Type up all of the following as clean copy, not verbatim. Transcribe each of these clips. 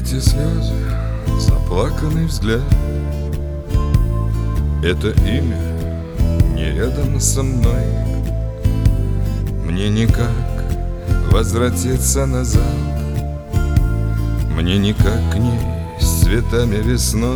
Эти слезы, заплаканный взгляд, это имя не рядом со мной. Мне никак возвратиться назад, мне никак к ней с цветами весной.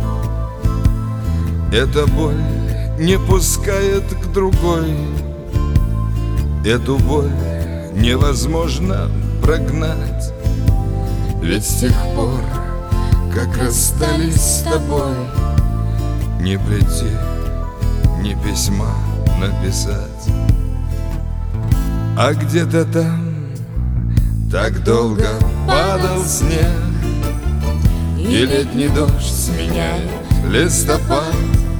Эта боль не пускает к другой, эту боль невозможно прогнать. Ведь с тех пор, как расстались с тобой, не прийти, ни письма написать. А где-то там так долго падал снег, и летний дождь сменяет листопад.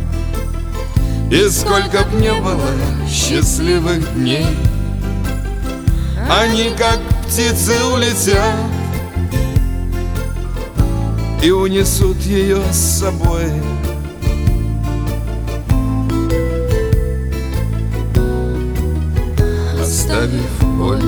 И сколько б не было счастливых дней, они как птицы улетят и унесут ее с собой. Оставив боль,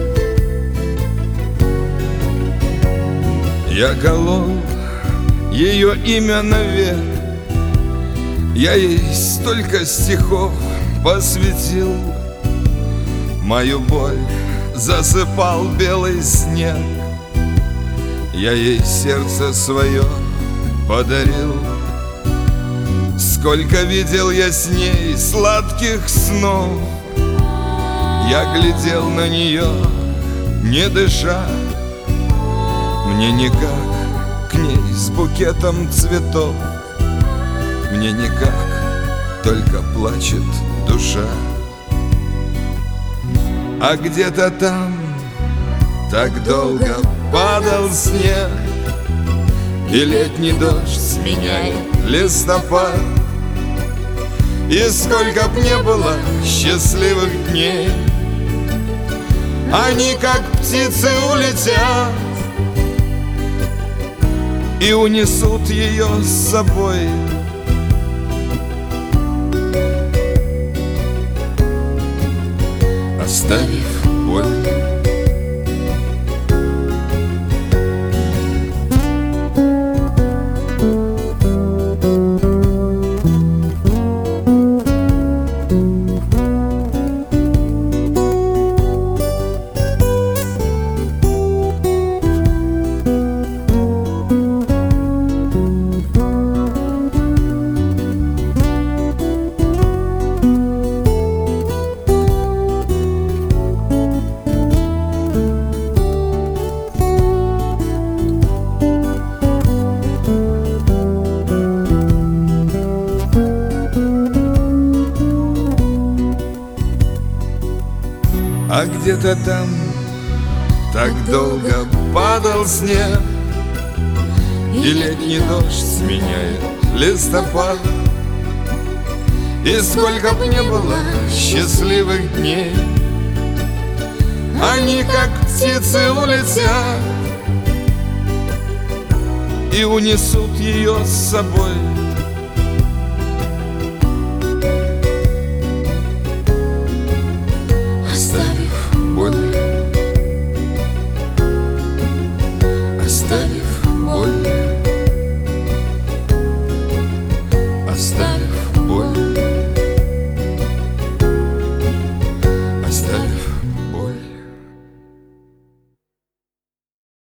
я колол ее имя навек. Я ей столько стихов посвятил, мою боль засыпал белый снег. Я ей сердце свое подарил. Сколько видел я с ней сладких снов, я глядел на нее, не дыша. Мне никак к ней с букетом цветов, мне никак, только плачет душа. А где-то там так долго падал снег, и летний дождь сменяет листопад. И сколько б не было счастливых дней, они как птицы улетят и унесут ее с собой. Оставив боль. А где-то там так долго падал снег, и летний дождь сменяет листопад. И сколько б не было счастливых дней, они как птицы улетят и унесут ее с собой.